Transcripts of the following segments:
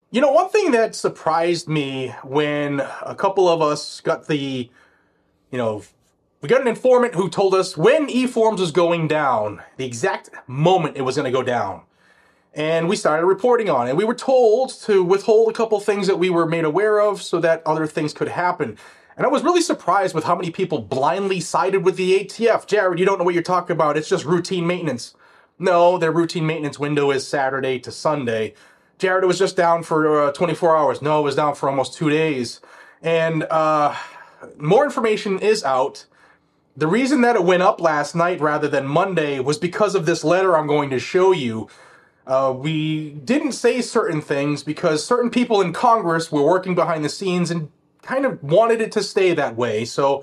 One thing that surprised me when a couple of us got you know, we got an informant who told us when eForms was going down, the exact moment it was going to go down. And we started reporting on it. We were told to withhold a couple things that we were made aware of so that other things could happen. And I was really surprised with how many people blindly sided with the ATF. Jared, you don't know what you're talking about. It's just routine maintenance. No, their routine maintenance window is Saturday to Sunday. Jared, it was just down for 24 hours. No, it was down for almost 2 days. And more information is out. The reason that it went up last night rather than Monday was because of this letter I'm going to show you. We didn't say certain things because certain people in Congress were working behind the scenes and kind of wanted it to stay that way. So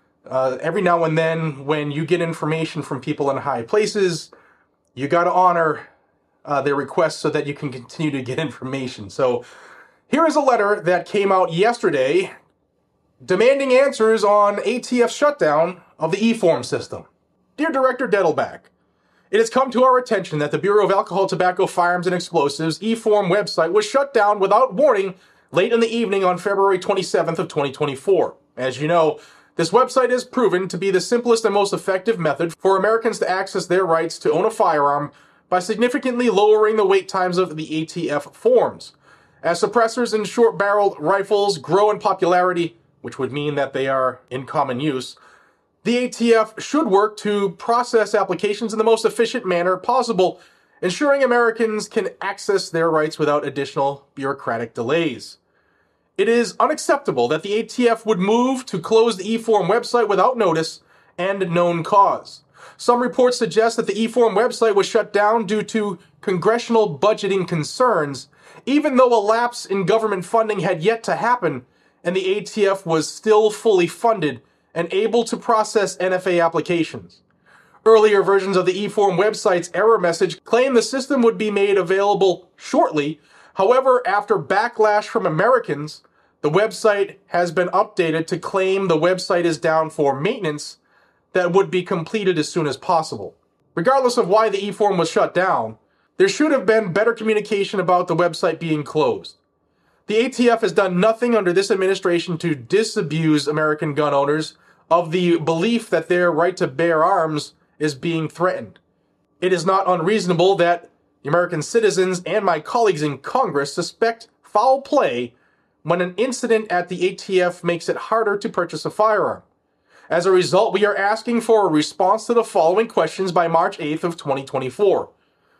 every now and then when you get information from people in high places, you got to honor their requests so that you can continue to get information. So here is a letter that came out yesterday demanding answers on ATF's shutdown of the eForm system. Dear Director Dettelbach, it has come to our attention that the Bureau of Alcohol, Tobacco, Firearms, and Explosives eForm website was shut down without warning late in the evening on February 27th of 2024. As you know, this website is proven to be the simplest and most effective method for Americans to access their rights to own a firearm by significantly lowering the wait times of the ATF forms. As suppressors and short-barreled rifles grow in popularity, which would mean that they are in common use, the ATF should work to process applications in the most efficient manner possible, ensuring Americans can access their rights without additional bureaucratic delays. It is unacceptable that the ATF would move to close the eForm website without notice and known cause. Some reports suggest that the eForm website was shut down due to congressional budgeting concerns, even though a lapse in government funding had yet to happen, and the ATF was still fully funded and able to process NFA applications. Earlier versions of the eForm website's error message claimed the system would be made available shortly. However, after backlash from Americans, the website has been updated to claim the website is down for maintenance that would be completed as soon as possible. Regardless of why the eForm was shut down, there should have been better communication about the website being closed. The ATF has done nothing under this administration to disabuse American gun owners of the belief that their right to bear arms is being threatened. It is not unreasonable that American citizens and my colleagues in Congress suspect foul play when an incident at the ATF makes it harder to purchase a firearm. As a result, we are asking for a response to the following questions by March 8th of 2024.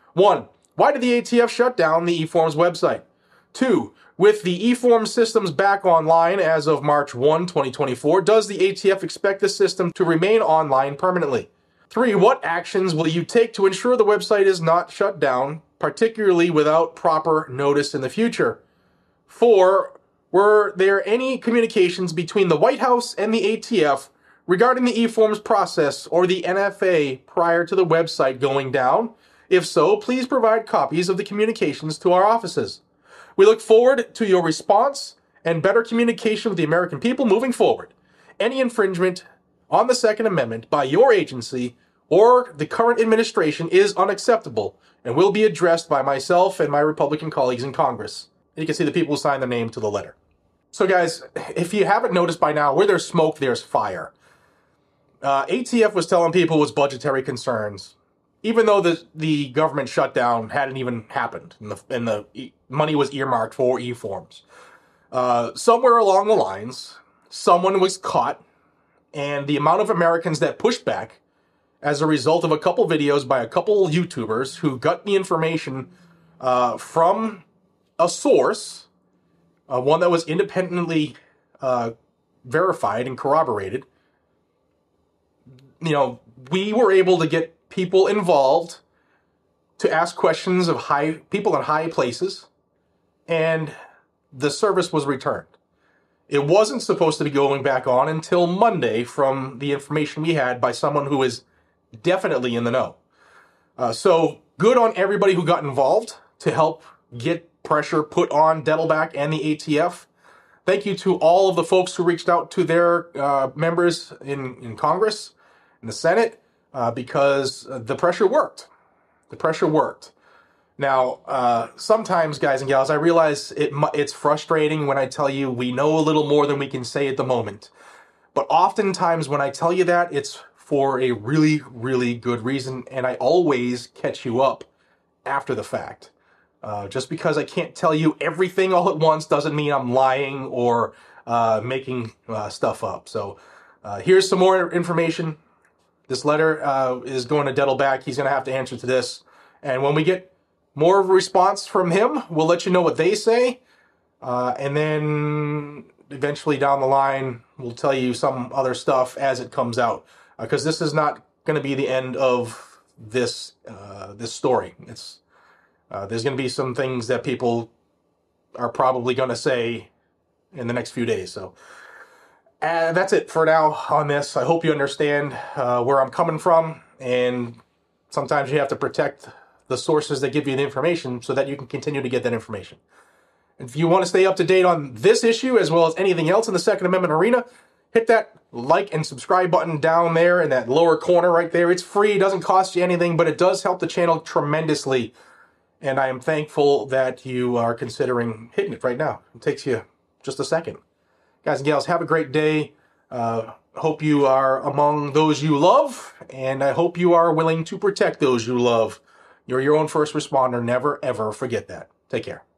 1. Why did the ATF shut down the eForms website? 2. With the eForms systems back online as of March 1, 2024, does the ATF expect the system to remain online permanently? 3. What actions will you take to ensure the website is not shut down, particularly without proper notice in the future? 4. Were there any communications between the White House and the ATF regarding the eForms process or the NFA prior to the website going down? If so, please provide copies of the communications to our offices. We look forward to your response and better communication with the American people moving forward. Any infringement on the Second Amendment by your agency or the current administration is unacceptable and will be addressed by myself and my Republican colleagues in Congress. And you can see the people who signed their name to the letter. So guys, if you haven't noticed by now, where there's smoke, there's fire. ATF was telling people it was budgetary concerns, even though the government shutdown hadn't even happened and the money was earmarked for eForms. Somewhere along the lines, someone was caught, and the amount of Americans that pushed back as a result of a couple videos by a couple YouTubers who got the information from a source, one that was independently verified and corroborated. We were able to get people involved to ask questions of people in high places, and the service was returned. It wasn't supposed to be going back on until Monday from the information we had by someone who is definitely in the know. So good on everybody who got involved to help get pressure put on Dettelbach and the ATF. Thank you to all of the folks who reached out to their members in Congress, in the Senate, because the pressure worked. The pressure worked. Now, sometimes, guys and gals, I realize it's frustrating when I tell you we know a little more than we can say at the moment. But oftentimes when I tell you that, it's for a really, really good reason, and I always catch you up after the fact. Just because I can't tell you everything all at once doesn't mean I'm lying or making stuff up. So here's some more information. This letter is going to Dettelbach. He's going to have to answer to this. And when we get more of a response from him, we'll let you know what they say. And then eventually down the line, we'll tell you some other stuff as it comes out. Because this is not going to be the end of this this story. There's going to be some things that people are probably going to say in the next few days. So that's it for now on this. I hope you understand where I'm coming from. And sometimes you have to protect the sources that give you the information so that you can continue to get that information. If you want to stay up to date on this issue as well as anything else in the Second Amendment arena, hit that like and subscribe button down there in that lower corner right there. It's free, it doesn't cost you anything, but it does help the channel tremendously. And I am thankful that you are considering hitting it right now. It takes you just a second. Guys and gals, have a great day. Hope you are among those you love, and I hope you are willing to protect those you love. You're your own first responder. Never, ever forget that. Take care.